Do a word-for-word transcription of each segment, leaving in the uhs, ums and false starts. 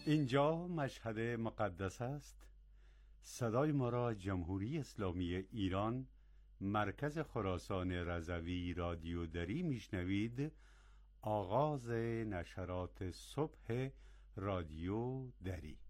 اینجا مشهد مقدس است. صدای ما را جمهوری اسلامی ایران، مرکز خراسان رضوی رادیو دری میشنوید. آغاز نشرات صبح رادیو دری.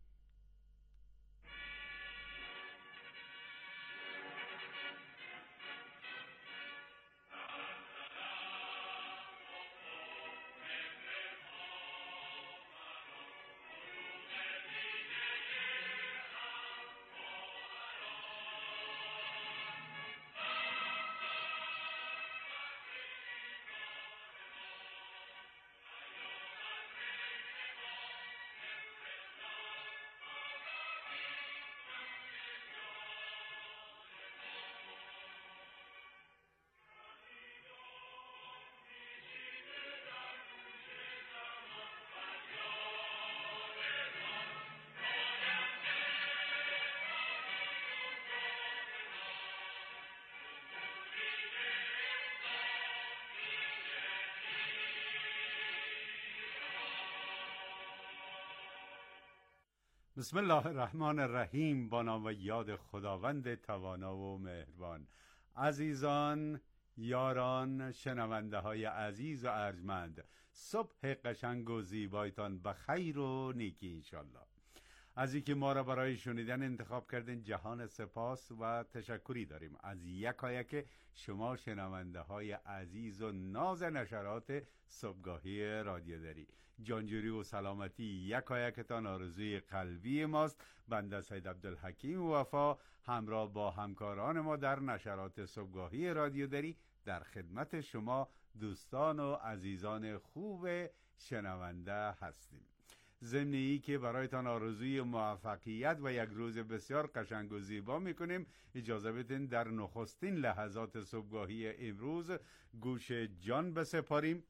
بسم الله الرحمن الرحیم. با نام و یاد خداوند توانا و مهربان. عزیزان، یاران، شنونده های عزیز و ارجمند، صبح قشنگ و زیبایتان بخیر و نیکی انشالله. از اینکه ما را برای شنیدن انتخاب کردین جهان سپاس و تشکری داریم. از یکایک شما شنونده های عزیز و ناز نشرات صبحگاهی رادیو دری، جانجوری و سلامتی یکایکتان آرزوی قلبی ماست. بنده سید عبدالحکیم وفا همراه با همکاران ما در نشرات صبحگاهی رادیو دری در خدمت شما دوستان و عزیزان خوب شنونده هستیم. ضمنی که برایتان آرزوی موفقیت و یک روز بسیار قشنگ و زیبا میکنیم. اجازه بدین در نخستین لحظات صبحگاهی امروز گوش جان بسپاریم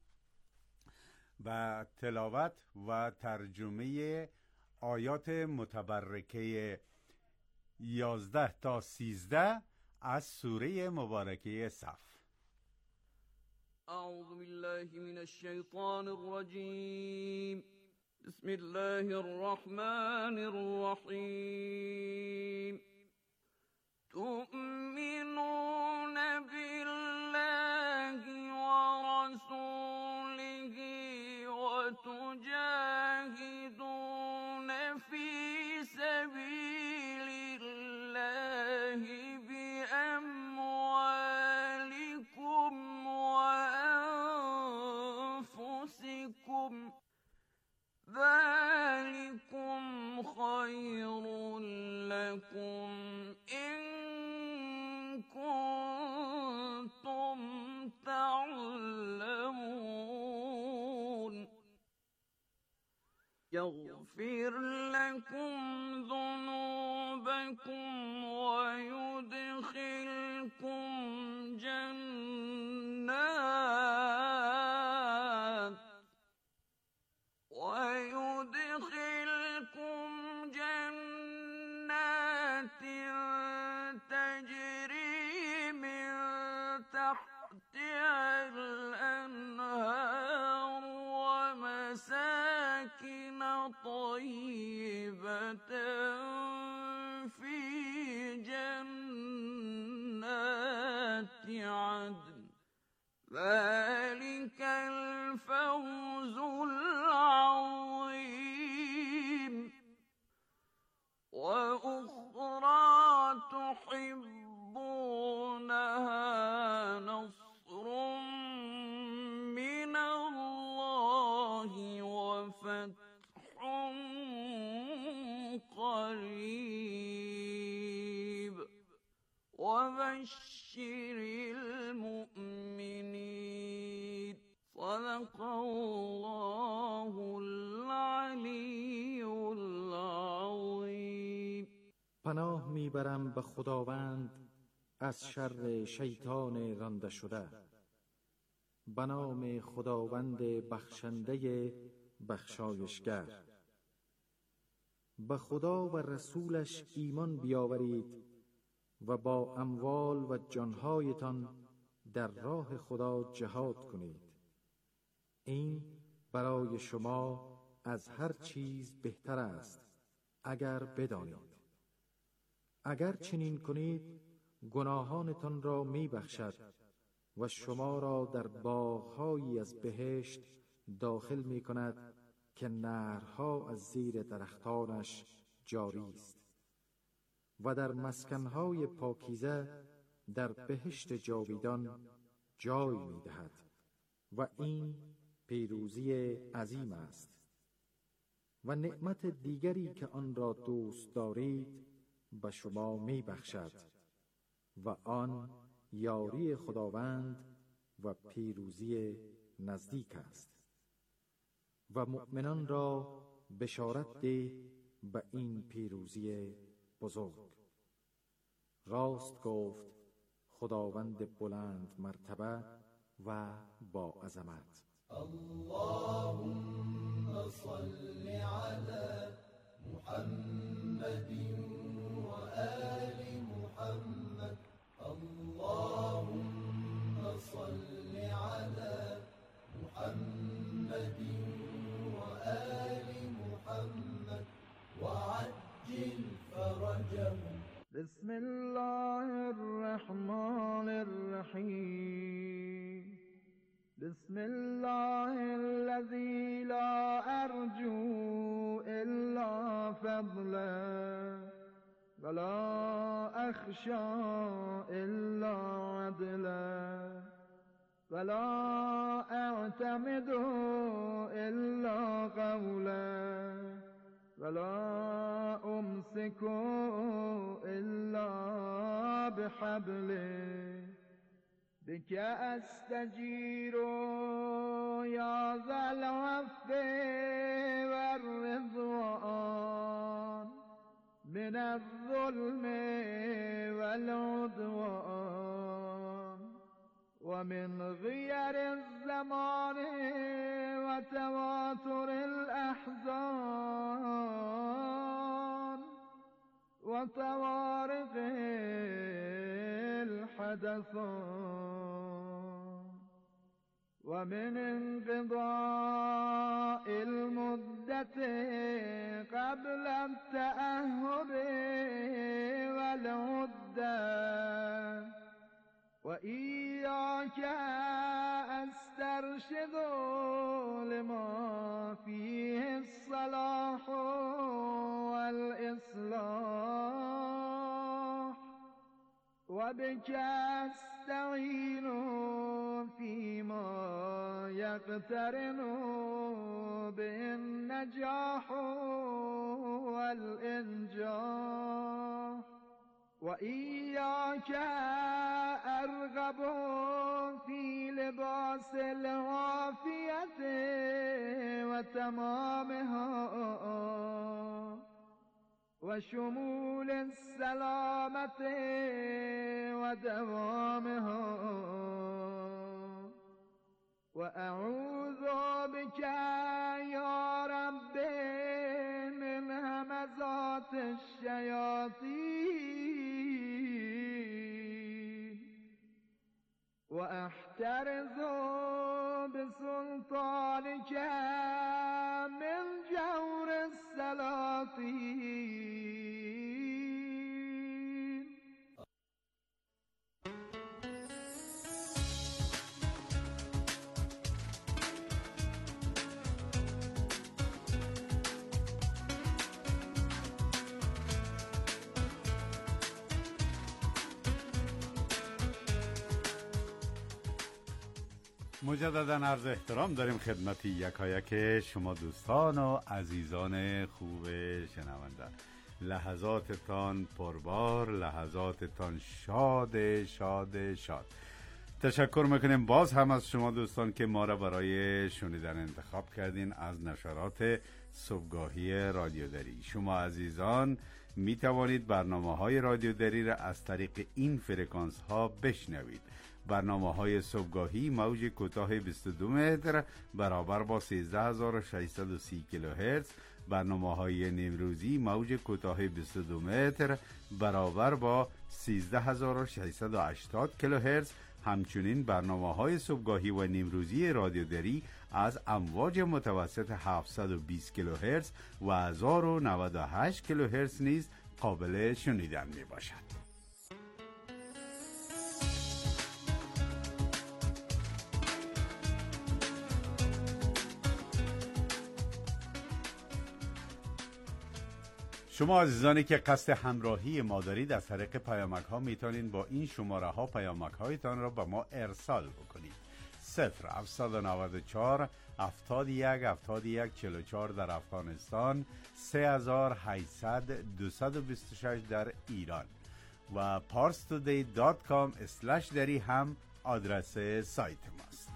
و تلاوت و ترجمه آیات متبرکه یازده تا سیزده از سوره مبارکه صف. اعوذ بالله من الشیطان الرجیم. بسم الله الرحمن الرحیم. تؤمنون بالله ورسوله وتجاهدون في سبيل الله بأموالكم وأنفسكم ذلكم خير لكم إن كنتم تعلمون. يغفر لكم ذنوبكم ويدخلكم جنات ويدخلكم جنات تجري من تحتها الأنهار ومساكن طيبة في جنات عدن. ذلك الفوز العظيم. وأخرى تحبونها نصر من الله وفتح قريب وبشر المؤمنين. صدق الله العلی العظیم. پناه میبرم به خداوند از شر شیطان رانده شده. به نام خداوند بخشنده بخشایشگر. به خدا و رسولش ایمان بیاورید و با اموال و جانهایتان در راه خدا جهاد کنید. این برای شما از هر چیز بهتر است اگر بدانید. اگر چنین کنید گناهانتان را می بخشد و شما را در باغ‌هایی از بهشت داخل می کند که نهرها از زیر درختانش جاری است و در مسکنهای پاکیزه در بهشت جاویدان جای می دهد و این پیروزی عظیم است. و نعمت دیگری که آن را دوست دارید به شما می بخشد و آن یاری خداوند و پیروزی نزدیک است. و مؤمنان را بشارت ده به این پیروزی بزرگ. راست گفت خداوند بلند مرتبه و با عظمت. اللهم صل على محمد و آل محمد. اللهم صل على محمد و آل محمد وعجل فرجهم. بسم الله الرحمن الرحیم. بسم الله الذي لا أرجو إلا فضله ولا أخشى إلا عدله ولا أعتمد إلا قوله ولا أمسك إلا بحبله بك أستجير يا ذا العفو والرضوان من الظلم والعدوان ومن غير الزمان وتواتر الأحزان وطوارق الحدثان ومن انقضاء المدة قبل التأهب والعدة وإياك أسترشد لما فيه الصلاح والإصلاح وبك أستعين فيما يقترن به النجاح والإنجاح وإياك أرغب في لباس العافية وتمامها وشمول السلامة ودوامها وأعوذ بك يا رب من همزات الشياطين وأحترز بسلطانك من جور السلاطين. مجددا عرض احترام داریم خدمت یکایک شما دوستان و عزیزان خوب شنونده. لحظاتتان پربار، لحظاتتان شاد شاد شاد. تشکر میکنیم باز هم از شما دوستان که ما را برای شنیدن انتخاب کردین از نشرات صبحگاهی رادیو دری. شما عزیزان می توانید برنامه های رادیو دری را از طریق این فرکانس ها بشنوید. برنامه های صبحگاهی موج کوتاه بیست و دو متر برابر با سیزده هزار و ششصد و سی کیلوهرتز، برنامه های نیمروزی موج کوتاه بیست و دو متر برابر با سیزده هزار و ششصد و هشتاد کیلوهرتز، همچنین برنامه‌های صبحگاهی و نیمروزی رادیو دری از امواج متوسط هفتصد و بیست کیلوهرتز و هزار و نود و هشت کیلوهرتز نیز قابل شنیدن می باشد. شما عزیزانی که قصد همراهی ما دارید از طریق پیامک ها میتونید با این شماره ها پیامک هایتان را به ما ارسال بکنید. صفر هفتصد و نود و چهار هفتاد و یک هفتاد و یک چهل و چهار در افغانستان، سه هزار و هشتصد دویست و بیست و شش در ایران و پارس تودی دات کام اسلش دری هم آدرس سایت ماست.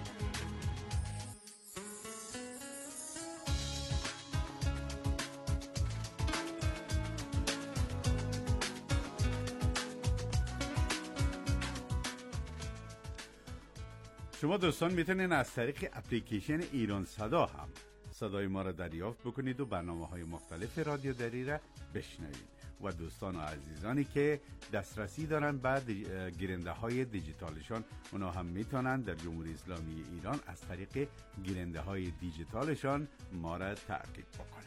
شما دوستان میتونین از طریق اپلیکیشن ایران صدا هم صدای ما را دریافت بکنید و برنامه های مختلف رادیو دری را بشنوید و دوستان و عزیزانی که دسترسی دارن بعد گیرنده های دیجیتالشان اونا هم میتونن در جمهوری اسلامی ایران از طریق گیرنده های دیجیتالشان ما را تعقیب بکنن.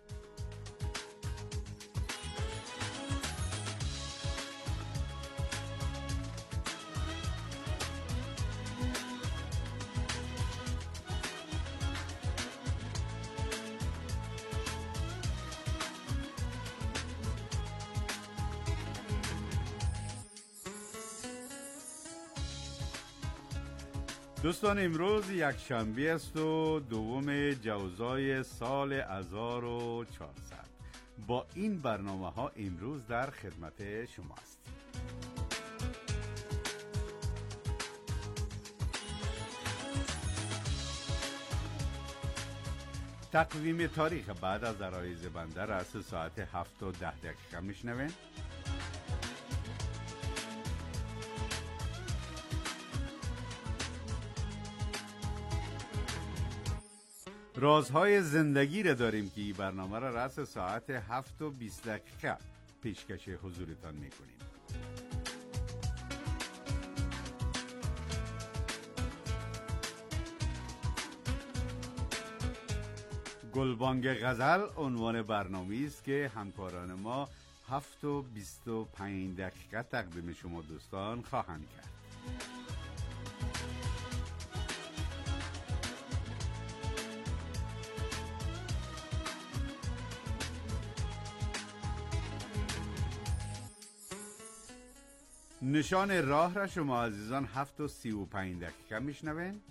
دوستان امروز یک شنبه است و دوم جوزای سال هزار و چهارصد. با این برنامه ها امروز در خدمت شما است. تقویم تاریخ بعد از عرایض بنده را از ساعت هفت و ده دقیقه میشنوین. رازهای زندگی را داریم که این برنامه را رأس ساعت هفت و بیست دقیقه پیشکش حضورتان میکنیم. گلبانگ غزل عنوان برنامه است که همکاران ما هفت و بیست و پنج دقیقه تقدیم شما دوستان خواهند کرد. نشان راه را شما عزیزان هفت و سی و پنج دقیقه میشنوین.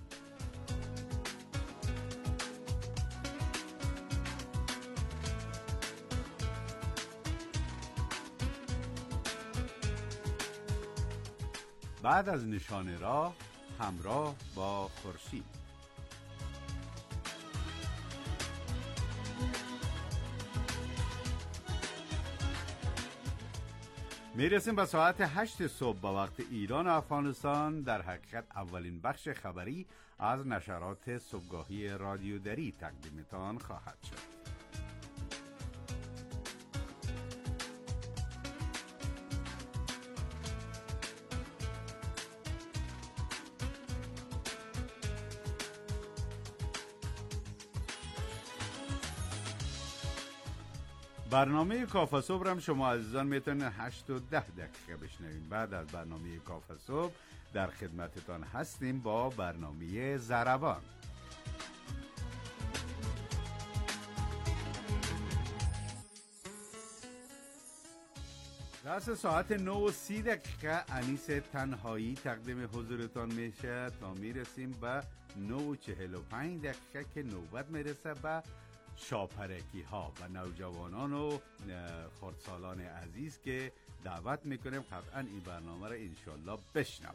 بعد از نشان راه همراه با خورشید. میرسیم به ساعت هشت صبح با وقت ایران و افغانستان. در حقیقت اولین بخش خبری از نشرات صبحگاهی رادیو دری تقدیمتان خواهد شد. برنامه کافه صبح هم شما عزیزان میتونید هشت و ده دقیقه بشنوید. بعد از برنامه کافه صبح در خدمتتان هستیم با برنامه ضربان. راست ساعت نه و سی دقیقه انیس تنهایی تقدیم حضورتان میشه تا میرسیم به نه و چهل و پنج دقیقه که نوبت میرسه به شاپرکی ها و نوجوانان و خردسالان عزیز که دعوت میکنیم قطعا این برنامه را انشالله بشنون.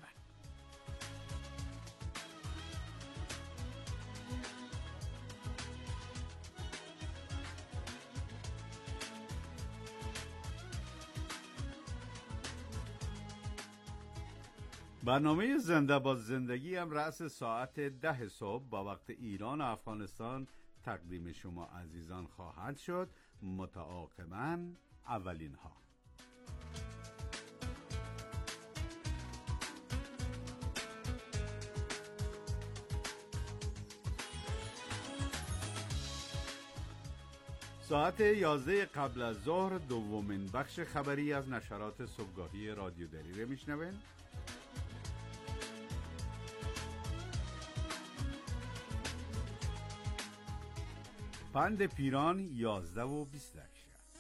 برنامه زنده با زندگی هم رأس ساعت ده صبح با وقت ایران و افغانستان تقدیم شما عزیزان خواهد شد. متعاقباً اولین ها. ساعت یازده قبل از ظهر دومین بخش خبری از نشرات صبحگاهی رادیو دریره میشنوین. پند پیران یازده و بیست دقیقه.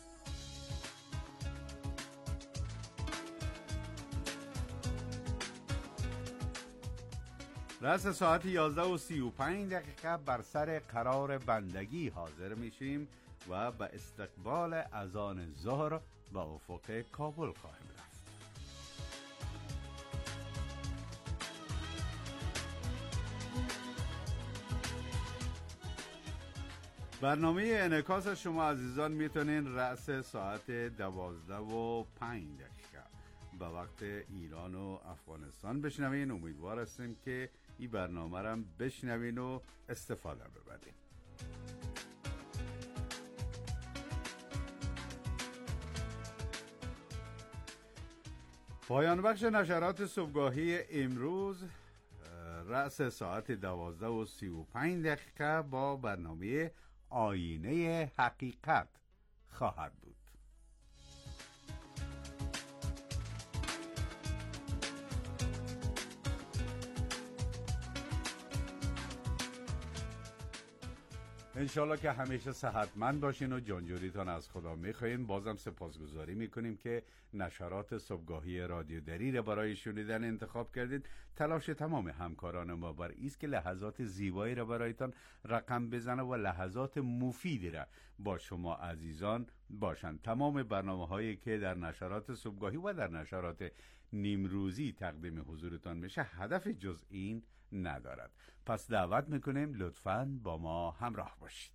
رأس ساعت یازده و سی و پنج دقیقه بر سر قرار بندگی حاضر میشیم و به استقبال اذان ظهر به افق کابل خواهیم رفت. برنامه انعکاس شما عزیزان میتونین رأس ساعت دوازده و پنج دقیقه به وقت ایران و افغانستان بشنوین. امیدوار هستیم که این برنامه رو بشنوین و استفاده ببرین. پایان بخش نشرات صبحگاهی امروز رأس ساعت دوازده و سی و پنج دقیقه با برنامه آینه حقیقت خواهد بود. انشالله که همیشه صحتمند باشین و جانجوریتان از خدا میخواین. بازم سپاسگزاری میکنیم که نشرات صبحگاهی رادیو دریره برای شنیدن انتخاب کردید. تلاش تمام همکاران ما بر ایست که لحظات زیبایی را برایتان رقم بزنه و لحظات مفیدی را با شما عزیزان باشند. تمام برنامه هایی که در نشرات صبحگاهی و در نشرات نیمروزی تقدیم حضورتان میشه هدف جز این ندارد. پس دعوت میکنیم لطفاً با ما همراه باشید.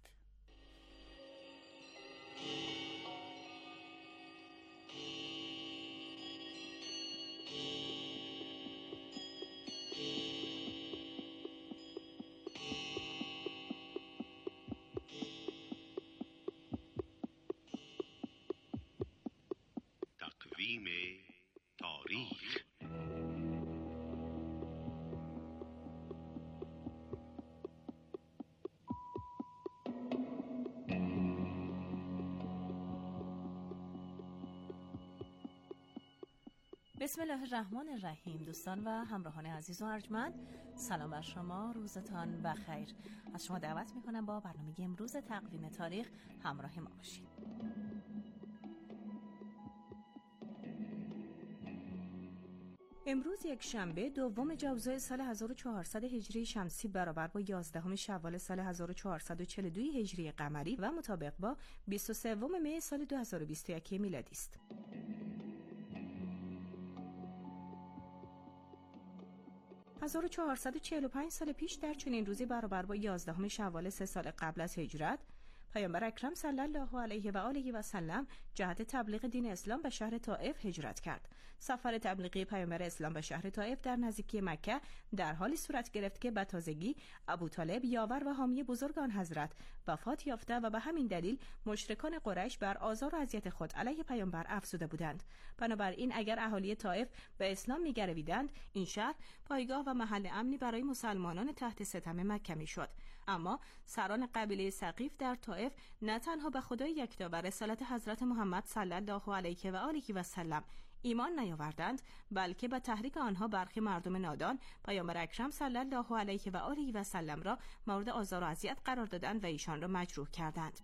تقویم تاریخ. بسم الله الرحمن الرحیم. دوستان و همراهان عزیز و ارجمند، سلام بر شما، روزتان بخیر. از شما دعوت میکنم با برنامه امروز تقویم تاریخ همراه ما باشید. امروز یک شنبه دوم جوزای سال هزار و چهارصد هجری شمسی برابر با یازدهم شوال سال هزار و چهارصد و چهل و دو هجری قمری و مطابق با بیست و سوم می سال دو هزار و بیست و یک میلادی است. هزار و چهارصد و چهل و پنج سال پیش در چنین روزی برابر با یازدهم شوال سه سال قبل از هجرت، پیامبر اکرم صلی الله علیه و آله و سلم جهت تبلیغ دین اسلام به شهر طائف هجرت کرد. سفر تبلیغی پیامبر اسلام به شهر طائف در نزدیکی مکه در حالی صورت گرفت که به تازگی ابوطالب یاور و حامی بزرگ آن حضرت وفات یافته و به همین دلیل مشرکان قریش بر آزار و اذیت خود علیه پیامبر افزوده بودند. بنابراین اگر اهالی طائف به اسلام می‌گرویدند، این شهر پایگاه و محل امنی برای مسلمانان تحت ستم مکه می‌شد. اما سران قبیله ثقیف در طائف نه تنها به خدای یکتا و رسالت حضرت محمد صلی الله علیه و آله و سلم ایمان نیاوردند، بلکه به تحریک آنها برخی مردم نادان پیامبر اکرم صلی الله علیه و آله و سلم را مورد آزار و اذیت قرار دادند و ایشان را مجروح کردند.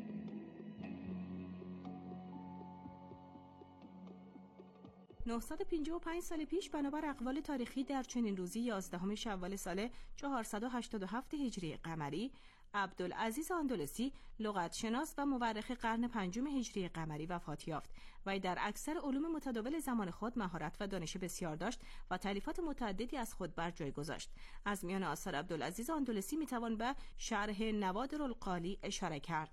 نهصد و پنجاه و پنج سال پیش بنابر اقوال تاریخی در چنین روزی یازدهم شوال سال چهارصد و هشتاد و هفت هجری قمری، عبدالعزیز اندلسی لغتشناس و مورخ قرن پنجم هجری قمری وفات یافت و در اکثر علوم متداول زمان خود مهارت و دانش بسیار داشت و تالیفات متعددی از خود بر جای گذاشت. از میان آثار عبدالعزیز اندلسی میتوان به شرح نوادر القالی اشاره کرد.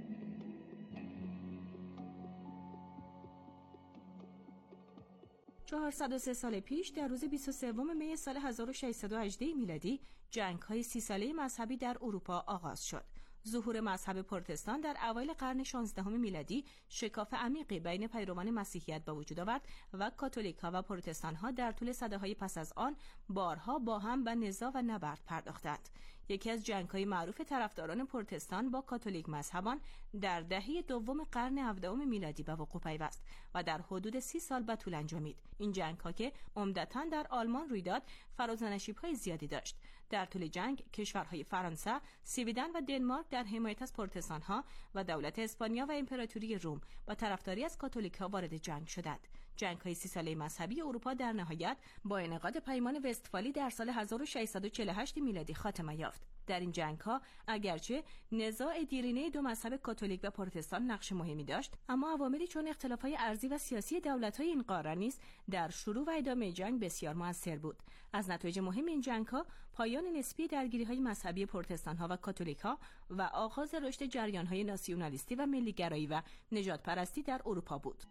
چهارصد و سه سال پیش در روز بیست و سوم می سال هزار و ششصد و هجده میلادی جنگ‌های سی ساله مذهبی در اروپا آغاز شد. ظهور مذهب پروتستان در اوایل قرن شانزدهم میلادی شکاف عمیقی بین پیروان مسیحیت به وجود آورد و کاتولیک‌ها و پروتستان‌ها در طول سده‌های پس از آن بارها با هم به نزاع و نبرد پرداختند. یکی از جنگ‌های معروف طرفداران پروتستان با کاتولیک مذهبان در دهه دوم قرن هفدهم میلادی به وقوع پیوست و در حدود سی سال به طول انجامید. این جنگ‌ها که عمدتاً در آلمان روی داد، فراز و نشیب‌های زیادی داشت. در طول جنگ کشورهای فرانسه، سویدن و دنمارک در حمایت از پروتستان‌ها و دولت اسپانیا و امپراتوری روم با طرفداری از کاتولیک‌ها وارد جنگ شدند. جنگ‌های سی ساله مذهبی اروپا در نهایت با انعقاد پیمان وستفالی در سال هزار و ششصد و چهل و هشت میلادی خاتمه یافت. در این جنگ‌ها اگرچه نزاع دیرینه دو مذهب کاتولیک و پروتستان نقش مهمی داشت، اما عواملی چون اختلاف‌های ارضی و سیاسی دولت‌های این قاره نیز در شروع و ادامه جنگ بسیار مؤثر بود. از نتایج مهم این جنگ‌ها پایان نسبی درگیری‌های مذهبی پروتستان‌ها و کاتولیک‌ها و آغاز رشد جریان‌های ناسیونالیستی و ملی‌گرایی و نژادپرستی در اروپا بود.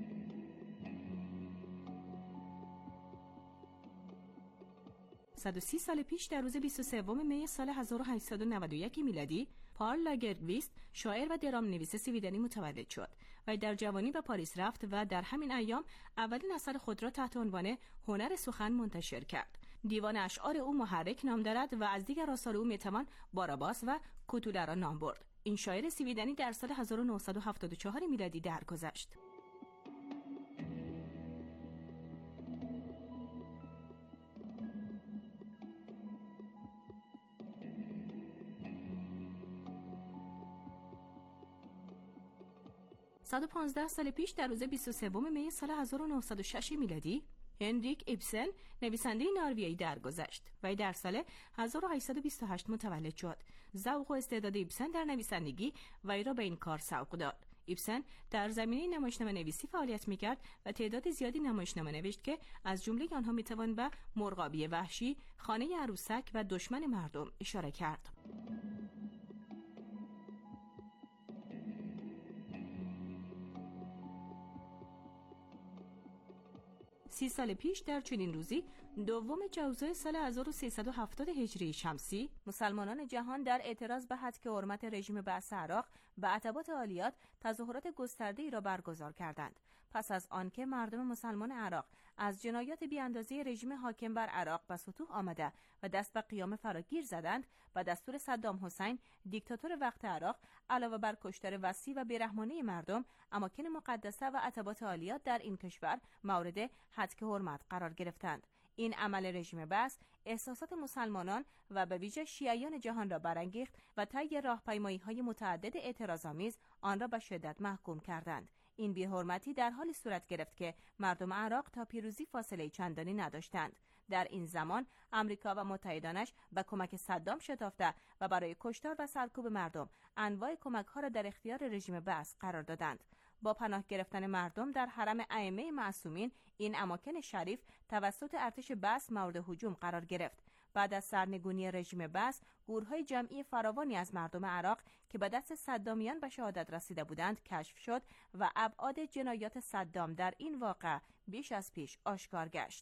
صد و سی سال پیش در روز بیست و سوم می سال هزار و هشتصد و نود و یک میلادی، پارل لاگرکویست شاعر و درام‌نویس سویدنی متولد شد و در جوانی به پاریس رفت و در همین ایام اولین اثر خود را تحت عنوان هنر سخن منتشر کرد. دیوان اشعار او محرک نام دارد و از دیگر آثار او میتوان باراباس و کوتوله را نام برد. این شاعر سویدنی در سال هزار و نهصد و هفتاد و چهار میلادی درگذشت. صد و پانزده سال پیش در روز بیست و سوم می سال هزار و نهصد و شش میلادی، هنریک ایبسن نویسنده نروژی درگذشت و در سال هزار و هشتصد و بیست و هشت متولد شد. ذوق و استعداد ایبسن در نویسندگی وی را به این کار سوق داد. ایبسن در زمینه نمایشنامه نویسی فعالیت می‌کرد و تعداد زیادی نمایشنامه نوشت که از جمله آنها می‌توان به مرغابی وحشی، خانه عروسک و دشمن مردم اشاره کرد. سی سال پیش در چنین روزی دوم جوزای سال هزار و سیصد و هفتاد هجری شمسی، مسلمانان جهان در اعتراض به حذف حرمت رژیم بعث عراق به عتبات عالیات تظاهرات گسترده‌ای را برگزار کردند. پس از آنکه مردم مسلمان عراق از جنایات بی‌اندازه رژیم حاکم بر عراق به سطوح آمده و دست به قیام فراگیر زدند و دستور صدام حسین دیکتاتور وقت عراق علاوه بر کشتار وسیع و بیرحمانه مردم، اماکن مقدسه و عتبات عالیات در این کشور مورد هتک حرمت قرار گرفتند. این عمل رژیم بعث احساسات مسلمانان و به ویژه شیعیان جهان را برانگیخت و طی راهپیمایی‌های متعدد اعتراض‌آمیز آن را به شدت محکوم کردند. این بی‌حرمتی در حالی صورت گرفت که مردم عراق تا پیروزی فاصله چندانی نداشتند. در این زمان امریکا و متحدانش به کمک صدام شتافته و برای کشتار و سرکوب مردم انواع کمک‌ها را در اختیار رژیم بعث قرار دادند. با پناه گرفتن مردم در حرم ائمه معصومین، این اماکن شریف توسط ارتش بعث مورد هجوم قرار گرفت. بعد از سرنگونی رژیم بعث، گورهای جمعی فراوانی از مردم عراق که به دست صدامیان به شهادت رسیده بودند کشف شد و ابعاد جنایات صدام در این واقعه بیش از پیش آشکار گشت.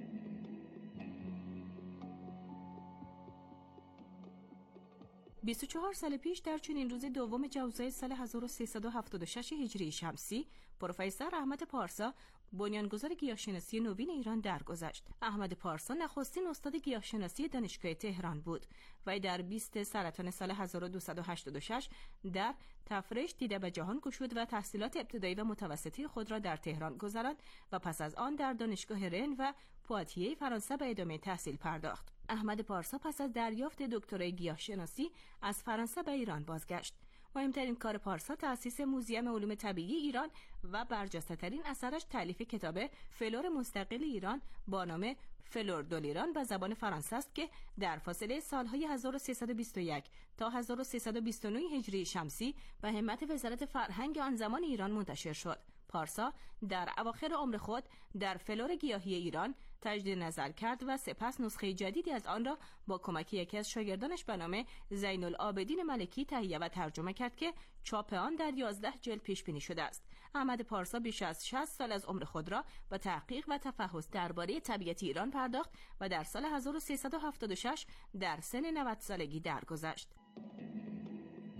بیست و چهار سال پیش در چنین روز دوم جوزای سال هزار و سیصد و هفتاد و شش هجری شمسی، پروفسور احمد پارسا بنیانگذار گیاهشناسی نوین ایران درگذشت. احمد پارسا نخستین استاد گیاهشناسی دانشگاه تهران بود و در بیست سرطان سال هزار و دویست و هشتاد و شش در تفرش دیده به جهان گشود و تحصیلات ابتدایی و متوسطی خود را در تهران گذراند و پس از آن در دانشگاه رن و پواتیه فرانسه به ادامه تحصیل پرداخت. احمد پارسا پس از دریافت دکترای گیاهشناسی از فرانسه به ایران بازگشت. مهمترین کار پارسا تأسیس موزیم علوم طبیعی ایران و برجسته‌ترین اثرش تألیف کتاب فلور مستقل ایران با نام فلور دلیران به زبان فرانسه است که در فاصله سالهای هزار و سیصد و بیست و یک تا هزار و سیصد و بیست و نه هجری شمسی به همت وزارت فرهنگ آن زمان ایران منتشر شد. پارسا در اواخر عمر خود در فلور گیاهی ایران تجدید نظر کرد و سپس نسخه جدیدی از آن را با کمک یکی از شاگردانش به نام زین العابدین ملکی تهیه و ترجمه کرد که چاپ آن در یازده جلد پیش بینی شده است. احمد پارسا بیش از شصت سال از عمر خود را به تحقیق و تفحص درباره طبیعت ایران پرداخت و در سال هزار و سیصد و هفتاد و شش در سن نود سالگی درگذشت.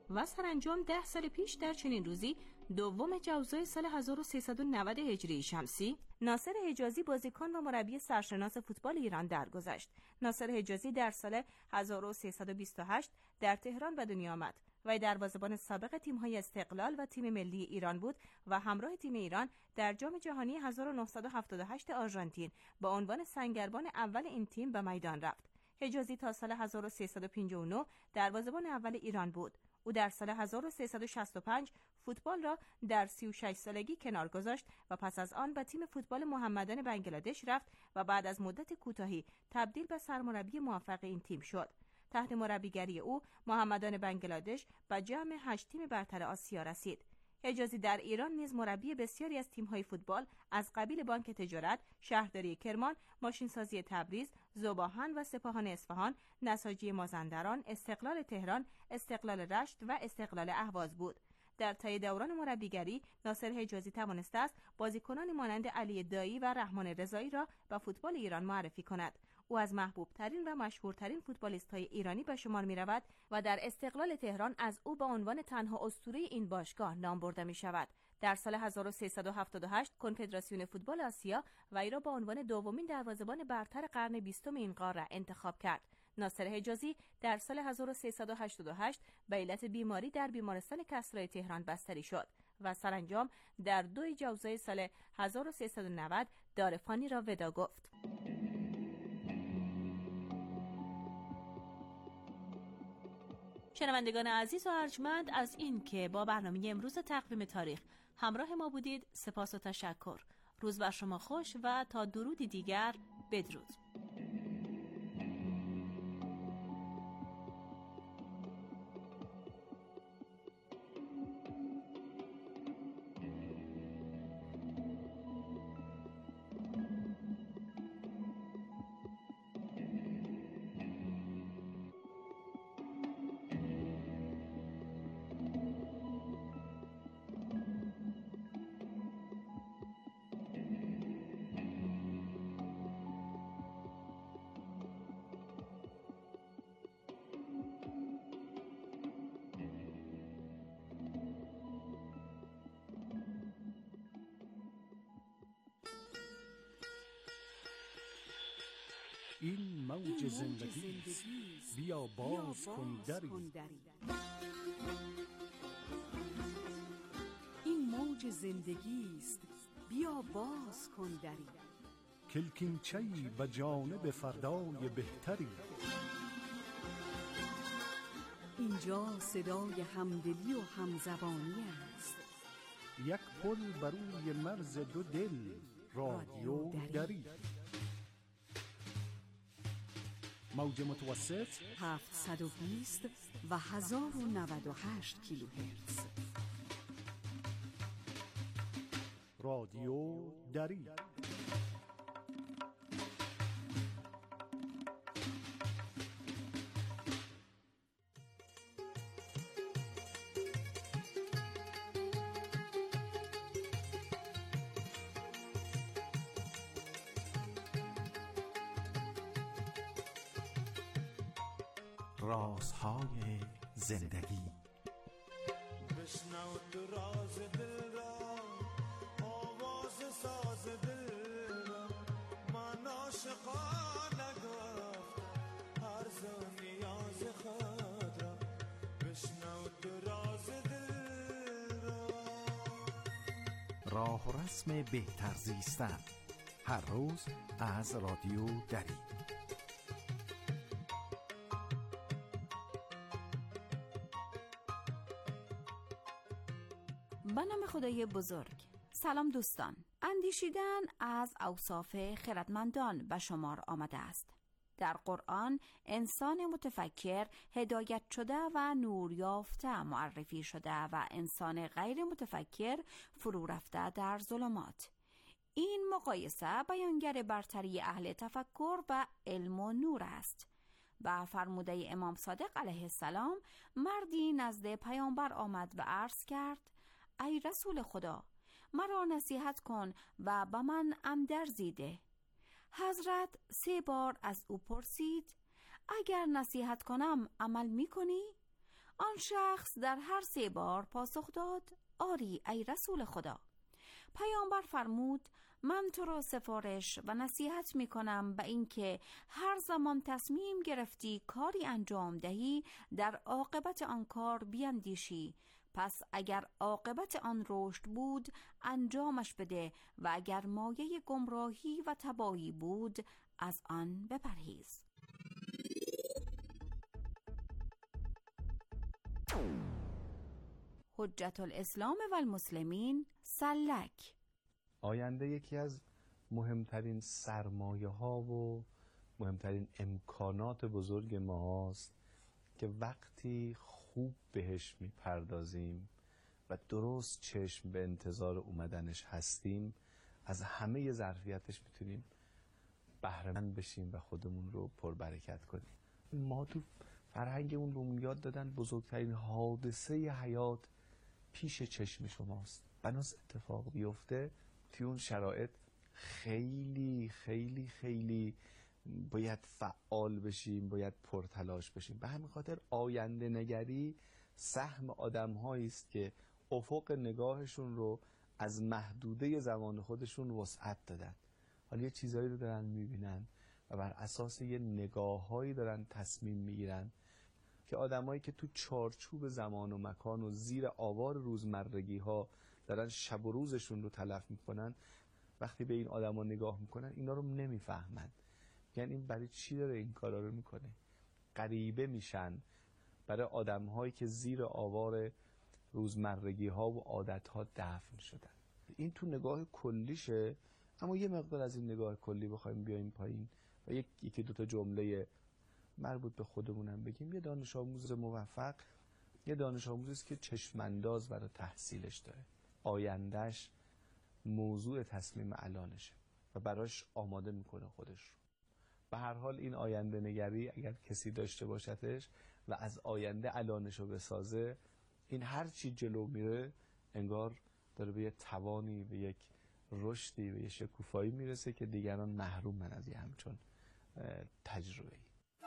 و سرانجام ده سال پیش در چنین روزی دوم جوزای سال هزار و سیصد و نود هجری شمسی ناصر حجازی بازیکن و مربی سرشناس فوتبال ایران درگذشت. ناصر حجازی در سال هزار و سیصد و بیست و هشت در تهران به دنیا آمد و دروازه‌بان سابق تیم‌های استقلال و تیم ملی ایران بود و همراه تیم ایران در جام جهانی هزار و نهصد و هفتاد و هشت آرژانتین با عنوان سنگربان اول این تیم به میدان رفت. حجازی تا سال هزار و سیصد و پنجاه و نه دروازه‌بان اول ایران بود. او در سال هزار و سیصد و شصت و پنج فوتبال را در سی و شش سالگی کنار گذاشت و پس از آن به تیم فوتبال محمدان بنگلادش رفت و بعد از مدت کوتاهی تبدیل به سرمربی موفق این تیم شد. تحت مربیگری او محمدان بنگلادش به جمع هشت تیم برتر آسیا رسید. حجازی در ایران نیز مربی بسیاری از تیم‌های فوتبال از قبیل بانک تجارت، شهرداری کرمان، ماشینسازی تبریز، ذوباهن و سپاهان اصفهان، نساجی مازندران، استقلال تهران، استقلال رشت و استقلال اهواز بود. در طی دوران مربیگری ناصر حجازی توانسته است بازیکنانی مانند علی دایی و رحمان رضایی را به فوتبال ایران معرفی کند. او از محبوب ترین و مشهورترین فوتبالیست‌های ایرانی به شمار می‌رود و در استقلال تهران از او به عنوان تنها اسطوره این باشگاه نام برده می‌شود. در سال هزار و سیصد و هفتاد و هشت کنفدراسیون فوتبال آسیا وی را به عنوان دومین دروازه‌بان برتر قرن بیستم این قاره انتخاب کرد. ناصر حجازی در سال هزار و سیصد و هشتاد و هشت به علت بیماری در بیمارستان کسرای تهران بستری شد و سرانجام در دو جوزای سال هزار و سیصد و نود دار فانی را ودا گفت. شنوندگان عزیز و ارجمند، از این که با برنامه امروز تقویم تاریخ همراه ما بودید سپاس و تشکر. روز بر شما خوش و تا درودی دیگر بدرود. این موج زندگی بیا باز کن دری. این موج زندگی است بیا باز کن دری. کلکینچه‌ای به جانب فردای بهتری. اینجا صدای همدلی و همزبانی است. یک پل بر روی مرز دو دل، رادیو دری. موج متوسط هفتصد و بیست و هزار و نود و هشت کیلوهرتز. رادیو دری. رازهای زندگی. بشنو تو راز دل را، آواز ساز دل را، من عاشقانه گفتم هر زو نیاز خود را. بشنو تو راز دل را. راه و رسم بهتر زیستن، هر روز از رادیو دری. به نام خدای بزرگ. سلام دوستان. اندیشیدن از اوصاف خردمندان به شمار آمده است. در قرآن انسان متفکر هدایت شده و نور یافته معرفی شده و انسان غیر متفکر فرو رفته در ظلمات. این مقایسه بیانگر برتری اهل تفکر و علم و نور است. با فرموده امام صادق علیه السلام مردی نزد پیامبر آمد و عرض کرد: ای رسول خدا، مرا نصیحت کن و به من اندرزی ده. حضرت سه بار از او پرسید: اگر نصیحت کنم عمل می کنی؟ آن شخص در هر سه بار پاسخ داد آری ای رسول خدا. پیامبر فرمود من تو را سفارش و نصیحت می کنم به این که هر زمان تصمیم گرفتی کاری انجام دهی در عاقبت آن کار بیندیشی، پس اگر عاقبت آن رشد بود انجامش بده و اگر مایه گمراهی و تباهی بود از آن بپرهیز. حجت الاسلام و المسلمین سلک. آینده یکی از مهمترین سرمایه ها و مهمترین امکانات بزرگ ما هست که وقتی خوب بهش میپردازیم و درست چشم به انتظار اومدنش هستیم از همه ظرفیتش میتونیم بهره مند بشیم و خودمون رو پربرکت کنیم. ما تو فرهنگمون رو یاد دادن بزرگترین حادثه حیات پیش چشم شماست. بناس اتفاق بیفته توی اون شرایط خیلی خیلی خیلی باید فعال بشیم، باید پرتلاش بشیم. به همین خاطر آینده نگری سهم آدم هایی است که افق نگاهشون رو از محدوده زمان خودشون وسعت دادن. حالا یه چیزایی رو دارن میبینن و بر اساس یه نگاههایی دارن تصمیم میگیرن که آدمایی که تو چارچوب زمان و مکان و زیر آوار روزمرگی ها دارن شب و روزشون رو تلف میکنن، وقتی به این آدما نگاه میکنن اینا رو نمیفهمن. یعنی این برای چی داره این کارا رو میکنه؟ غریبه میشن برای آدمهایی که زیر آوار روزمرگی ها و عادت ها دفن شدن. این تو نگاه کلیشه، اما یه مقدار از این نگاه کلی بخوایم بیایم پایین و یک یکی دو تا جمله مربوط به خودمونم بگیم. یه دانش آموز موفق یه دانش آموزی است که چشم انداز برای تحصیلش داره، آیندهش موضوع تصمیم الانشه و براش آماده میکنه خودش رو. به هر حال این آینده نگری اگر کسی داشته باشدش و از آینده الانش رو بسازه، این هر چی جلو میره انگار داره به یه توانی، به یک رشدی، به یه شکوفایی میرسه که دیگران محرومن از یه همچون تجربه‌ای.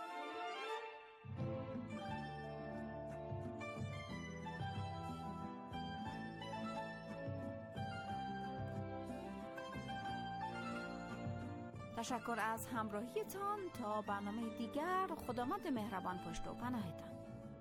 تشکر از همراهیتان. تا برنامه دیگر، خداوند مهربان پشت و پناهتان.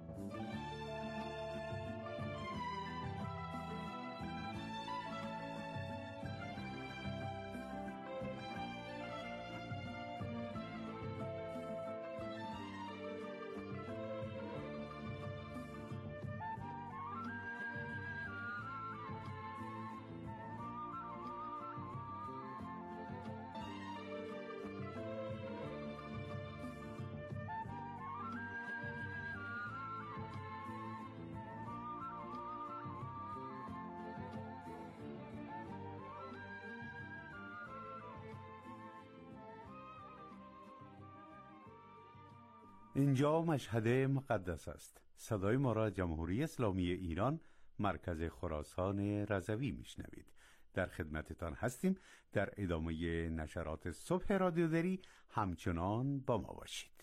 اینجا مشهد مقدس است. صدای ما را جمهوری اسلامی ایران، مرکز خراسان رضوی میشنوید. در خدمتتان هستیم. در ادامه نشرات صبح رادیو دری همچنان با ما باشید.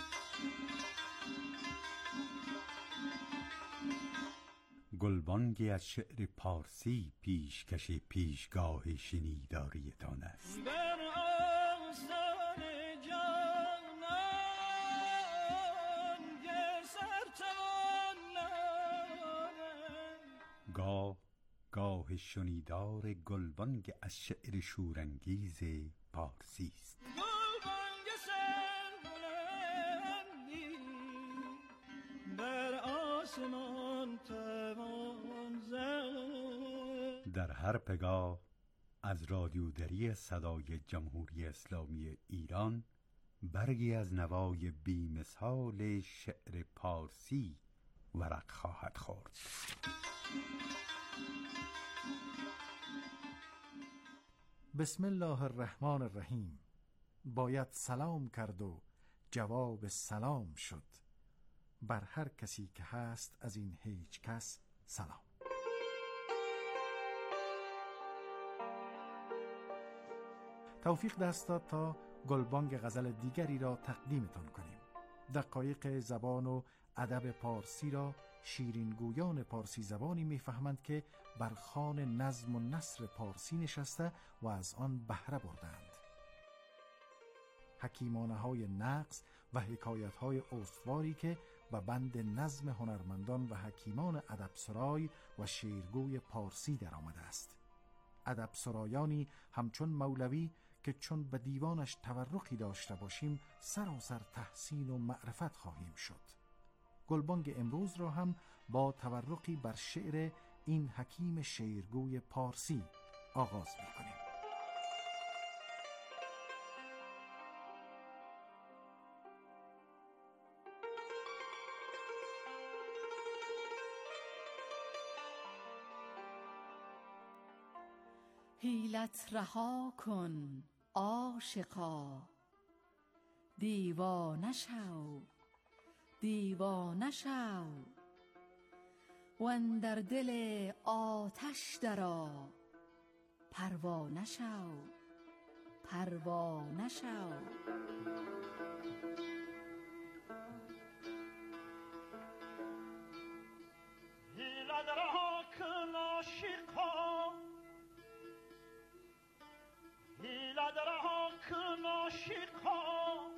گلبانگی از شعر پارسی پیشکش پیشگاه شنیداریتان است. گاه گاه شنیدار گلبانگ از شعر شورانگیز پارسی است. در هر پگاه از رادیو دری صدای جمهوری اسلامی ایران برگی از نوای بی‌مثال شعر پارسی ورق خواهد خورد. بسم الله الرحمن الرحیم. باید سلام کرد و جواب سلام شد، بر هر کسی که هست از این هیچ کس سلام. توفیق دست داد تا گلبانگ غزل دیگری را تقدیمتان کنیم. دقایق زبان و ادب پارسی را شیرینگویان پارسی زبانی می‌فهمند که بر خوان نظم و نثر پارسی نشسته و از آن بهره بردند. حکیمانه‌های نقص و حکایت‌های استواری که به بند نظم هنرمندان و حکیمان ادبسرای و شیرگوی پارسی در آمده است. ادبسرایانی همچون مولوی که چون به دیوانش تورقی داشته باشیم سراسر تحسین و معرفت خواهیم شد. گلبانگ امروز را هم با تورقی بر شعر این حکیم شیرگوی پارسی آغاز می‌کنیم. حیلت رها کن عاشقا، دیوانه شو دیوانه شو، و اندر دل آتش درآ، پروانه شو پروانه شو. حیلت رها کن عاشقا، حیلت رها کن عاشقا،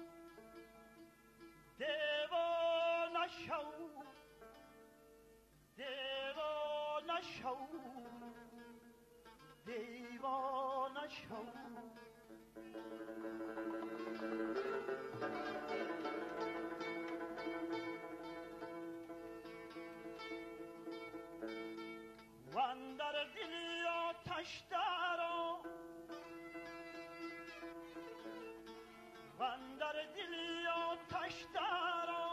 دیوانه شو دیوانه شو دیوانه شو. و اندر دل آتش درآ، و اندر دل آتش درآ،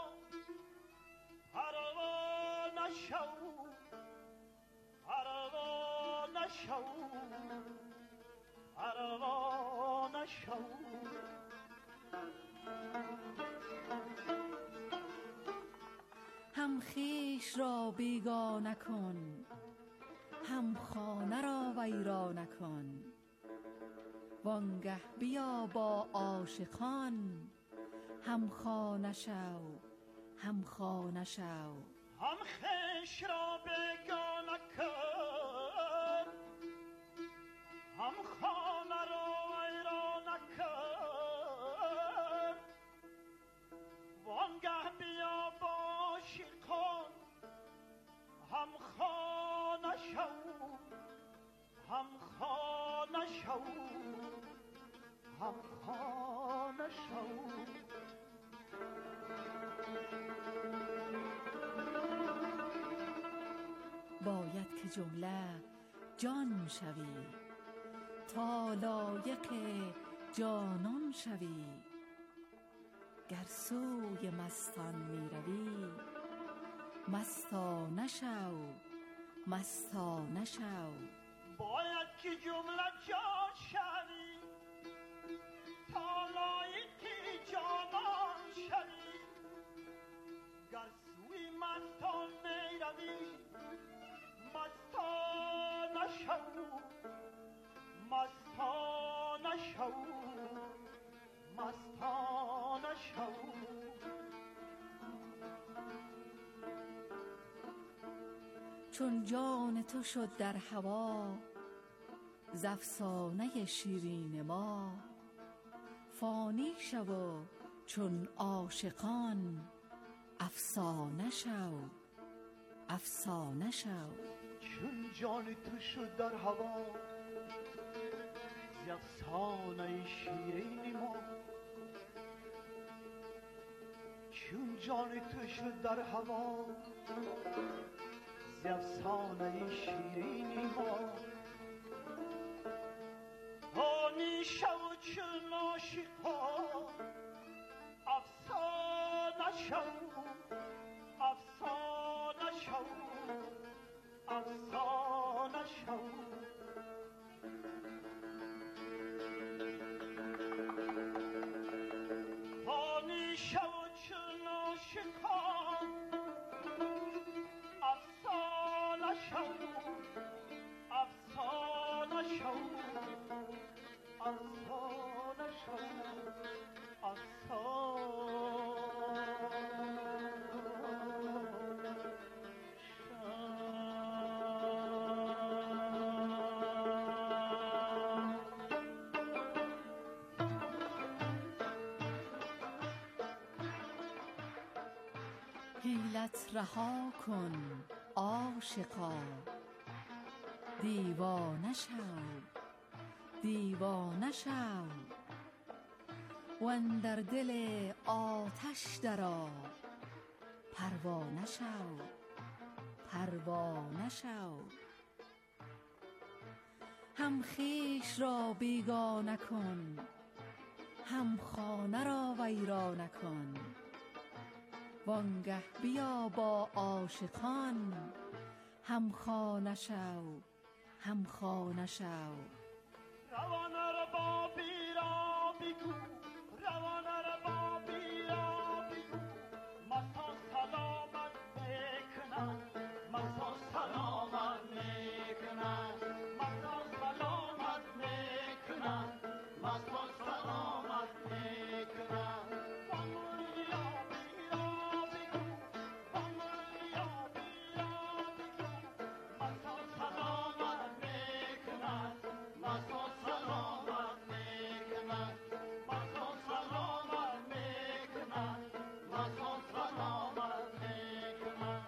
پروانه شو پروانه شو پروانه شو. هم خویش را بیگانه کن، هم خانه را ویرانه کن، وانگه بیا با عاشقان، هم خانه شو هم خانه شو. هم خویش را بیگانه کن، هم خانه را ویرانه کن، وانگه بیا با عاشقان، هم خانه شو هم خانه شو هم خانه شو. باید که جمله جان شوی، تا لایق جانان شوی، گر سوی مستان می روی، مستانه شو مستانه شو. باید که جمله جان شوی، تا لایق جانان شوی، گر سوی مستان می روی، مستانه شو مستانه شو مستانه شو. چون جان تو شد در هوا، ز افسانه شیرین ما، فانی شو و چون عاشقان، افسانه شو افسانه شو. چون جان تو شد در هوا، ز افسانه شیرین ما، چون جان تو شد در هوا، ز افسانه شیرین ما، فانی شو چون عاشقان، افسانه شو افسانه شو افسانه شو. فانی شو چون عاشقان، افسانه شو افسانه شو افسانه شو افسانه دلت رها کن عاشقا، دیوانه شو دیوانه شو، و اندر دل آتش درآ، پروانه شو پروانه شو. هم خویش را بیگانه کن، هم خانه را ویرانه کن، وانگه بیا با عاشقان، هم خانه شو هم خانه شو. روانه را با بیرا بگو، روانه را با بیرا بگو، مسا سلامت میکنن، مسا سلامت میکنن، مسا سلامت میکنن، مسا سلامت میکنن. بامریا بیرا بگو، بامریا بیرا بگو، مسا سلامت میکنن، مسا سلامت میکنن، مسا سلامت میکنن، مسا سلامت میکنن.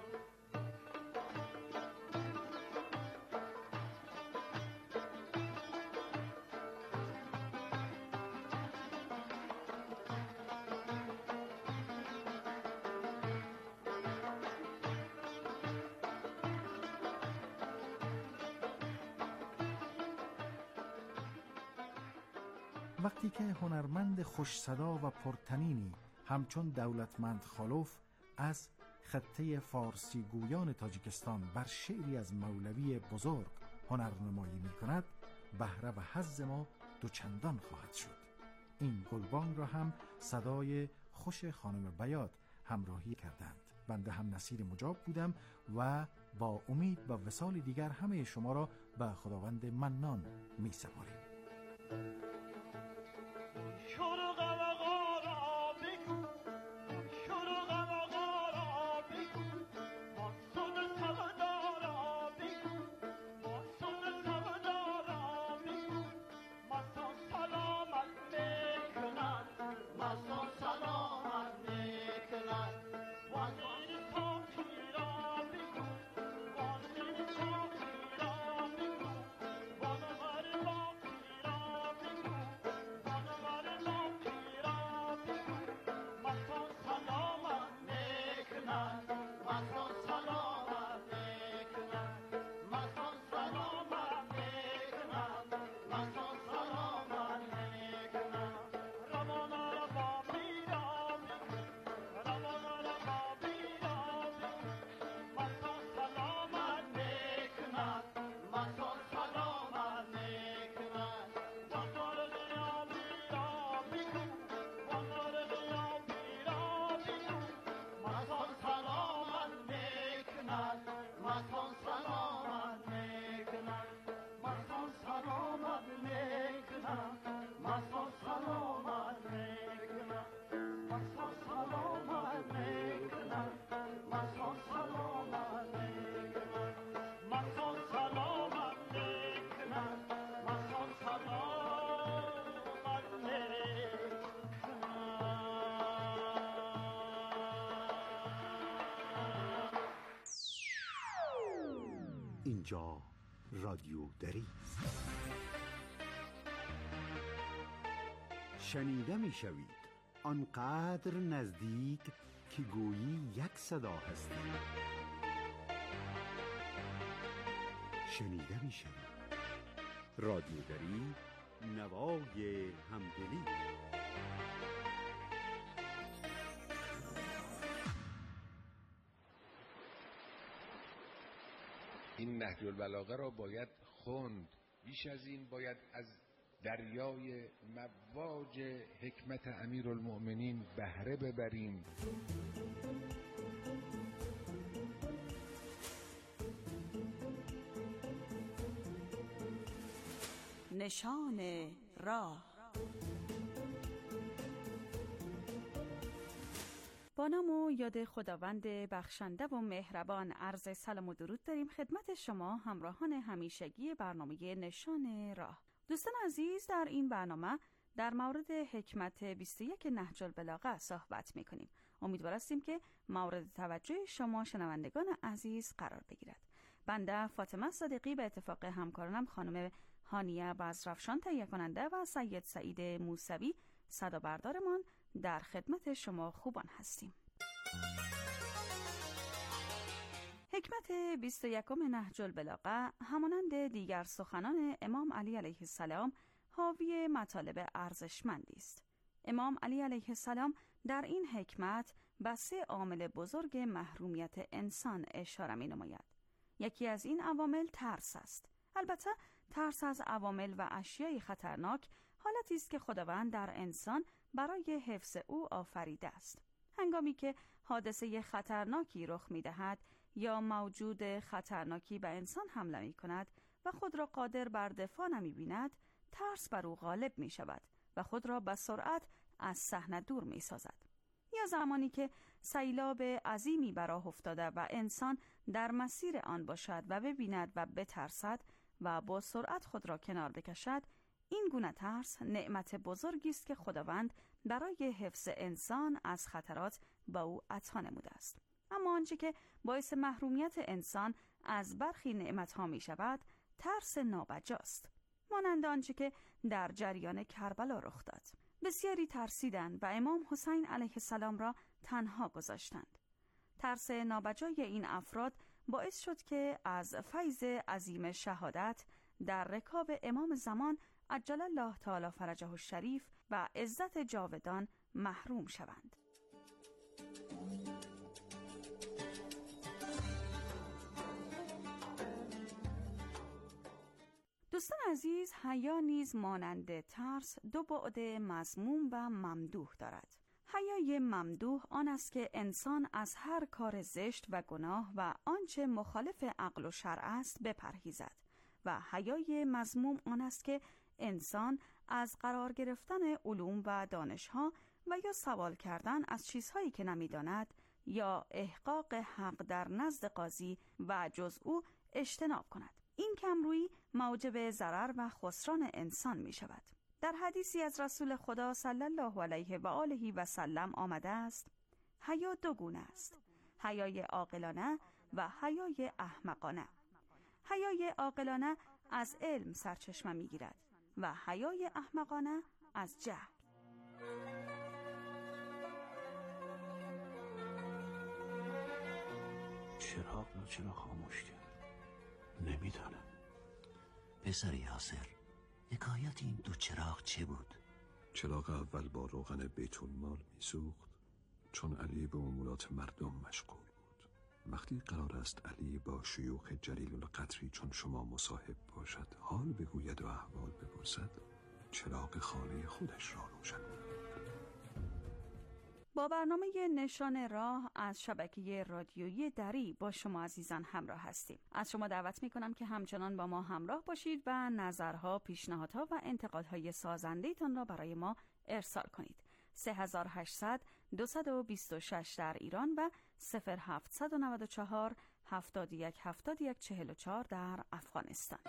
وقتی که هنرمند خوش صدا و پرتنینی همچون دولتمند خالوف از خطه فارسی گویان تاجیکستان بر شعری از مولوی بزرگ هنرنمایی می کند، بهره و حظ ما دوچندان خواهد شد. این گلبانگ را هم صدای خوش خانم بیات همراهی کردند. بنده هم نصیر مجاب بودم و با امید به وصال دیگر همه شما را به خداوند منان می سپاریم. اینجا رادیو دری است. شنیده می شوید آنقدر نزدیک که گویی یک صدا هستید. شنیده می شوید رادیو دری، نوای همدلی. این نهج البلاغه را باید خوند. بیش از این باید از دریای مواج حکمت امیرالمؤمنین بهره ببریم. نشان راه. با نام و یاد خداوند بخشنده و مهربان عرض سلام و درود داریم خدمت شما همراهان همیشگی برنامه نشان راه. دوستان عزیز، در این برنامه در مورد حکمت بیست و یک نهج البلاغه صحبت می‌کنیم. امیدوار هستیم که مورد توجه شما شنوندگان عزیز قرار بگیرد. بنده فاطمه صادقی به اتفاق همکارانم خانم هانیه بزرفشان تهیه کننده و سید سعید موسوی صدا بردارمان در خدمت شما خوبان هستیم. حکمت بیست و یکم نهج البلاغه همانند دیگر سخنان امام علی علیه السلام حاوی مطالب ارزشمندی است. امام علی علیه السلام در این حکمت به سه عامل بزرگ محرومیت انسان اشاره می نماید. یکی از این عوامل ترس است. البته ترس از عوامل و اشیای خطرناک حالتی است که خداوند در انسان برای حفظ او آفریده است. هنگامی که حادثه خطرناکی رخ می دهد یا موجود خطرناکی به انسان حمله می کند و خود را قادر بر دفاع نمی بیند، ترس بر او غالب می شود و خود را به سرعت از صحنه دور می سازد. یا زمانی که سیلاب عظیمی بر راه افتاده و انسان در مسیر آن باشد و ببیند و بترسد و با سرعت خود را کنار بکشد، این گونه ترس نعمت بزرگی است که خداوند برای حفظ انسان از خطرات به او عطا نموده است. اما آنچه که باعث محرومیت انسان از برخی نعمت‌ها می شود، ترس نابجاست. مانند آنچه که در جریان کربلا رخ داد. بسیاری ترسیدند و امام حسین علیه السلام را تنها گذاشتند. ترس نابجای این افراد باعث شد که از فیض عظیم شهادت در رکاب امام زمان عجل الله تعالی فرجه الشریف و عزت جاودان محروم شوند. دوستان عزیز، حیا نیز مانند ترس دو بعد مذموم و ممدوح دارد. حیای ممدوح آن است که انسان از هر کار زشت و گناه و آنچه مخالف عقل و شرع است بپرهیزد و حیای مذموم آن است که انسان از قرار گرفتن علوم و دانشها و یا سوال کردن از چیزهایی که نمی‌داند یا احقاق حق در نزد قاضی و جز او اجتناب کند. این کمرویی موجب ضرر و خسران انسان می شود. در حدیثی از رسول خدا صلی الله علیه و آله و سلم آمده است: حیا دو گونه است، حیای عاقلانه و حیای احمقانه. حیای عاقلانه از علم سرچشمه می گیرد و حیای احمقانه از جهل. چراغ رو چرا خاموش کرد؟ نمیدانم. پسر یاسر، حکایت این دو چراغ چه بود؟ چراغ اول با روغن بیت المال میسوخت چون علی به امورات مردم مشغول بود. وقتی قرار است علی با شیوخ جلیل القدری چون شما مصاحب باشد، حال بگوید و احوال بپرسد، چراغ خانه خودش را روشن بود. با برنامه نشان راه از شبکه رادیویی دری با شما عزیزان همراه هستیم. از شما دعوت میکنم که همچنان با ما همراه باشید و نظرها، پیشنهادها و انتقادهای سازنده تان را برای ما ارسال کنید. سه هزار و هشتصد دویست و بیست و شش در ایران و صفر هفتصد و نود و چهار هفتاد و یک هفتاد و یک چهل و چهار در افغانستان.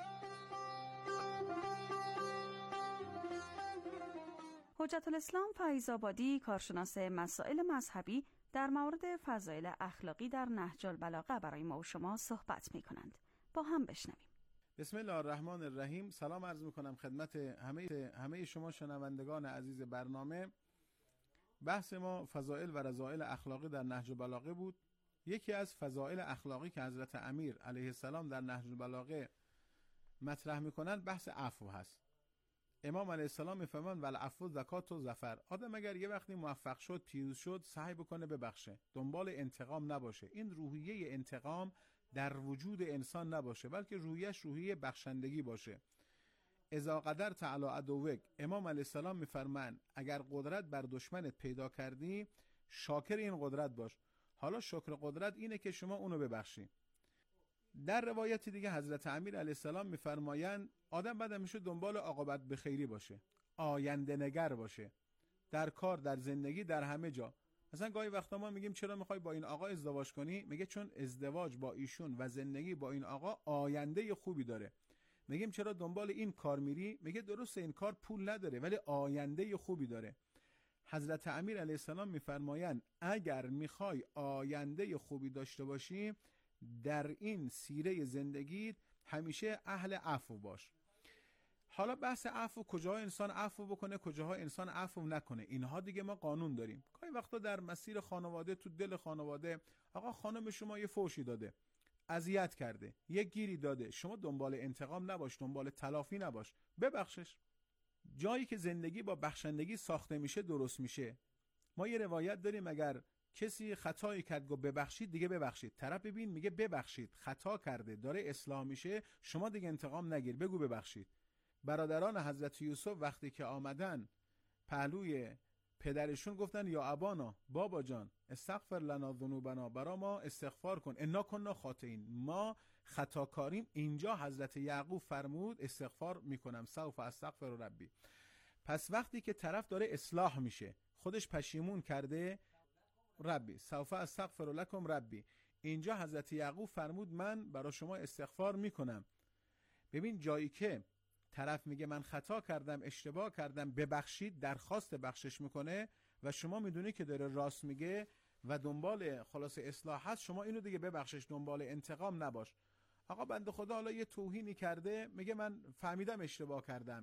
حجت الاسلام فیض‌آبادی، کارشناس مسائل مذهبی، در مورد فضایل اخلاقی در نهج البلاغه برای ما و شما صحبت می کنند. با هم بشنویم. بسم الله الرحمن الرحیم. سلام عرض می کنم خدمت همه همه شما شنوندگان عزیز برنامه. بحث ما فضائل و رذائل اخلاقی در نهج البلاغه بود. یکی از فضائل اخلاقی که حضرت امیر علیه السلام در نهج البلاغه مطرح می کنند بحث عفو هست. امام علیه السلام میفهمند والعفو زکات و ظفر. آدم اگر یه وقتی موفق شد، پیروز شد، سعی بکنه ببخشه، دنبال انتقام نباشه. این روحیه انتقام در وجود انسان نباشه، بلکه روحیش روحیه بخشندگی باشه. اذا قدر تعالی عدوک، امام علیه السلام میفرمایند اگر قدرت بر دشمنت پیدا کردی، شاکر این قدرت باش. حالا شکر قدرت اینه که شما اونو ببخشی. در روایت دیگه حضرت امیر علیه السلام میفرمایند آدم بعد میشه دنبال عاقبت به خیری باشه، آینده نگر باشه، در کار، در زندگی، در همه جا. مثلا گاهی وقتا ما میگیم چرا میخوای با این آقا ازدواج کنی؟ میگه چون ازدواج با ایشون و زندگی با این آقا آینده خوبی داره. میگیم چرا دنبال این کار میری؟ میگه درسته این کار پول نداره ولی آینده خوبی داره. حضرت امیر علیه السلام میفرمایند اگر میخوای آینده خوبی داشته باشی در این سیره زندگیت همیشه اهل عفو باش. حالا بحث عفو، کجاها انسان عفو بکنه کجاها انسان عفو نکنه، اینها دیگه ما قانون داریم. گاهی وقتا در مسیر خانواده، تو دل خانواده، آقا خانم شما یه فوشی داده، اذیت کرده، یه گیری داده، شما دنبال انتقام نباش، دنبال تلافی نباش، ببخشش. جایی که زندگی با بخشندگی ساخته میشه درست میشه. ما یه روایت داریم اگر کسی خطایی کرد گفت ببخشید، دیگه ببخشید. طرف ببین میگه ببخشید، خطا کرده، داره اصلاح میشه، شما دیگه انتقام نگیر، بگو ببخشید. برادران حضرت یوسف وقتی که آمدن پهلوی پدرشون گفتن یا ابانا، بابا جان استغفر لنا ذنوبنا، برا ما استغفار کن، انا کنا خاطئین، ما خطاکاریم. اینجا حضرت یعقوب فرمود استغفار میکنم، سوف استغفر ربی. پس وقتی که طرف داره اصلاح میشه، خودش پشیمون کرده، ربی سوف استغفر لکم ربی، اینجا حضرت یعقوب فرمود من برا شما استغفار میکنم. ببین جایی که طرف میگه من خطا کردم، اشتباه کردم، ببخشید، درخواست بخشش میکنه و شما میدونی که داره راست میگه و دنبال خلاص اصلاح هست، شما اینو دیگه ببخشش، دنبال انتقام نباش. آقا بنده خدا حالا یه توهینی کرده، میگه من فهمیدم اشتباه کردم،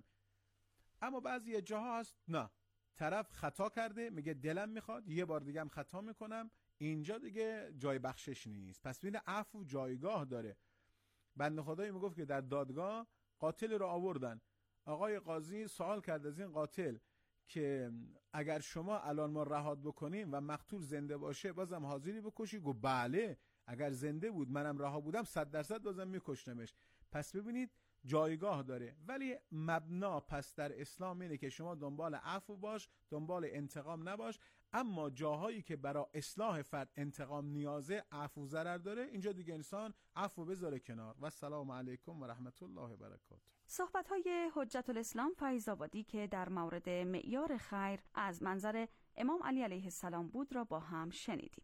اما بعضی جاها هست نه، طرف خطا کرده میگه دلم میخواد یه بار دیگه هم خطا میکنم، اینجا دیگه جای بخشش نیست. پس ببین عفو جایگاه داره. بنده خدایی میگفت که در دادگاه قاتل رو آوردن، آقای قاضی سوال کرد از این قاتل که اگر شما الان ما رهات بکنیم و مقتول زنده باشه بازم حاضری بکشی؟ گفت بله، اگر زنده بود منم رها بودم صد درصد بازم میکشتمش. پس ببینید جایگاه داره، ولی مبنا پس در اسلام اینه که شما دنبال عفو باش، دنبال انتقام نباش، اما جاهایی که برای اصلاح فرد انتقام نیازه، عفو ضرر داره، اینجا دیگه انسان عفو بذاره کنار. و السلام علیکم و رحمت الله و برکاته. صحبت‌های حجت الاسلام فیض‌آبادی که در مورد معیار خیر از منظر امام علی علیه السلام بود را با هم شنیدیم.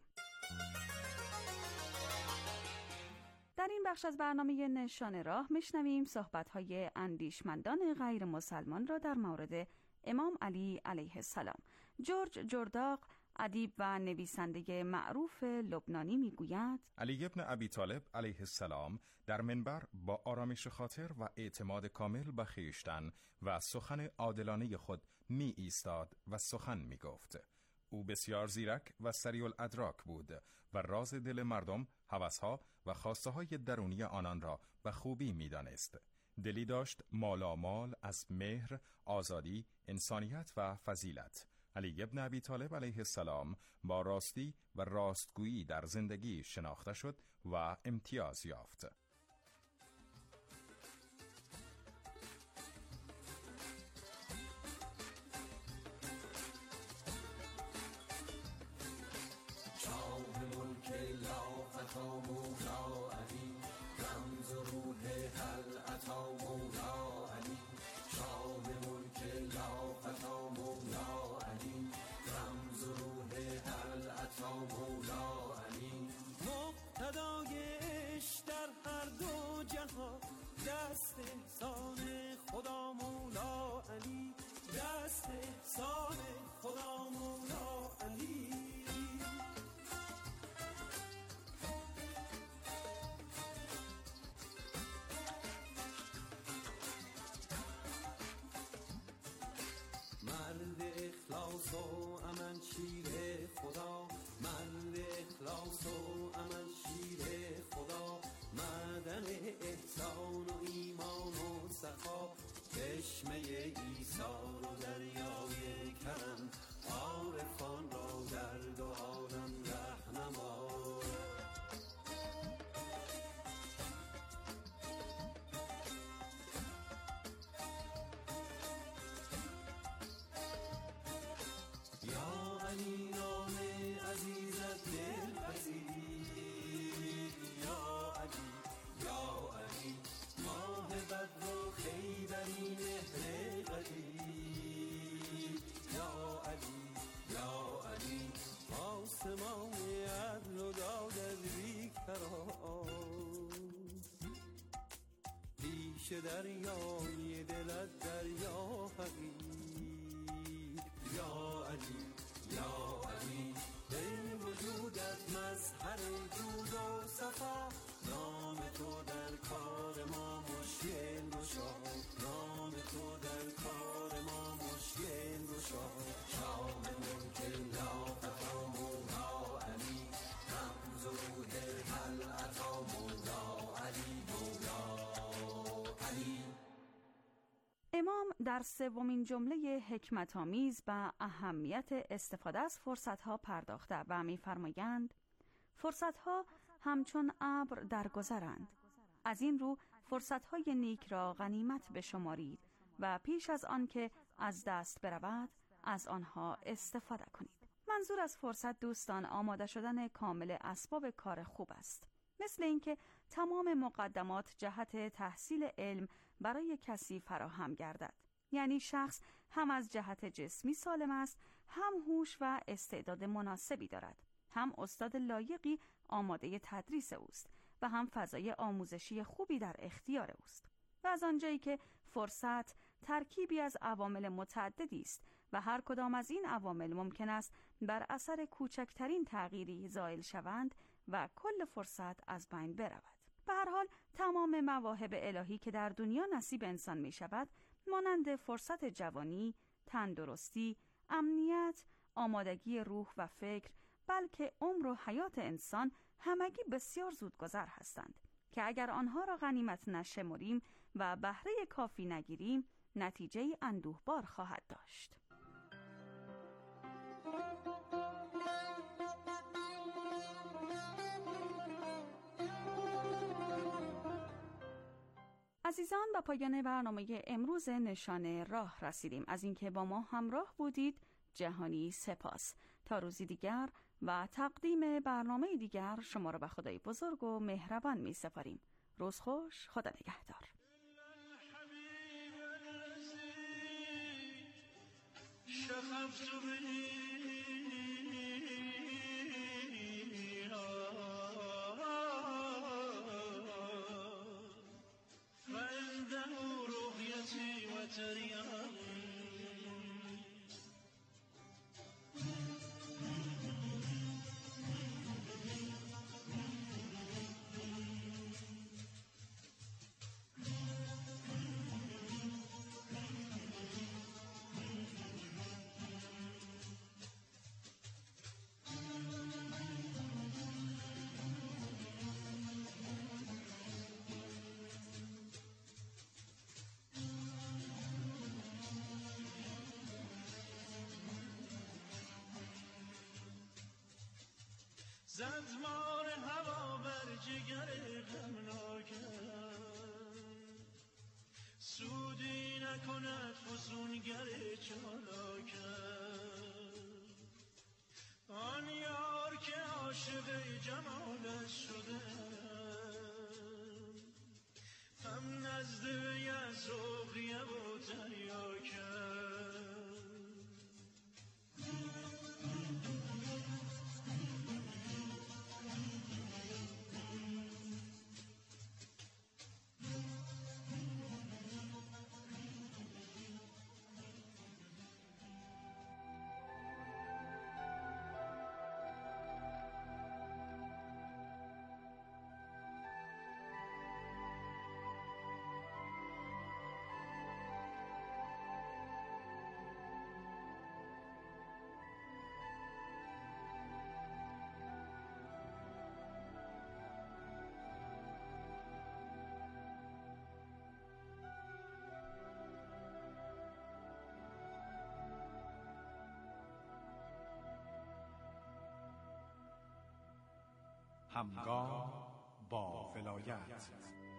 در این بخش از برنامه نشان راه میشنویم صحبت‌های اندیشمندان غیر مسلمان را در مورد امام علی علیه السلام. جورج جرداق، ادیب و نویسنده معروف لبنانی میگوید علی ابن ابی طالب علیه السلام در منبر با آرامش خاطر و اعتماد کامل به خویشتن و سخن عادلانه خود می ایستاد و سخن می گفت. او بسیار زیرک و سریع الادراک بود و راز دل مردم، هوسها و خواسته های درونی آنان را به خوبی می دانست. دلی داشت مالامال از مهر، آزادی، انسانیت و فضیلت. علی ابن ابی طالب علیه السلام با راستی و راستگویی در زندگی شناخته شد و امتیاز یافت. دست احسان خدا مولا علی، دست احسان خدا مولا علی. مرد اخلاص و عمل شیر خدا، مرد اخلاص و عمل شیر خدا، معدن احسان و ایمان و صفا، چشمه ایثار و دریای کرم، عارفان را در دو عالم رهنما. یا علی نام عزیزت دلپذیر، یا علی یا علی ماه بدر و خیبری مهر قدیر، یا علی یا علی آسمان عدل و دادت بی قرار، پیش دریای دلت دریا حقیر، یا علی جود و صفا، نام تو در کار ما مشکل گشا، نام تو در کار ما مشکل گشا. شاه ملک لا بقا مولا علی، رمز هل عطا مولا علی مولا علی. امام در سومین جمله حکمت آمیز به اهمیت استفاده از فرصت‌ها پرداخته و می‌فرمایند فرصت‌ها همچون ابر درگذرند. از این رو فرصت‌های نیک را غنیمت بشمارید و پیش از آن که از دست برود از آنها استفاده کنید. منظور از فرصت دوستان آماده شدن کامل اسباب کار خوب است. مثل اینکه تمام مقدمات جهت تحصیل علم برای کسی فراهم گردد. یعنی شخص هم از جهت جسمی سالم است، هم هوش و استعداد مناسبی دارد، هم استاد لایقی آماده تدریس اوست و هم فضای آموزشی خوبی در اختیار اوست. و از آنجایی که فرصت ترکیبی از عوامل متعددی است و هر کدام از این عوامل ممکن است بر اثر کوچکترین تغییری زائل شوند و کل فرصت از بین برود. به هر حال تمام مواهب الهی که در دنیا نصیب انسان می شود، مانند فرصت جوانی، تندرستی، امنیت، آمادگی روح و فکر، بلکه عمر و حیات انسان همگی بسیار زودگذر هستند که اگر آنها را غنیمت نشمریم و بهره کافی نگیریم، نتیجه اندوهبار خواهد داشت. عزیزان، به پایان برنامه امروز نشانه راه رسیدیم. از اینکه با ما همراه بودید جهانی سپاس. تا روزی دیگر و تقدیم برنامه دیگر شما را به خدای بزرگ و مهربان می سپاریم. روز خوش، خدا نگهدار. زد مار هوا بر جگر غمناکم، سودی نکند فسونگر چالاکم. آن یار که عاشق جمالش شده، هم نزد وی سخریه و تریاکم. همگام با ولایت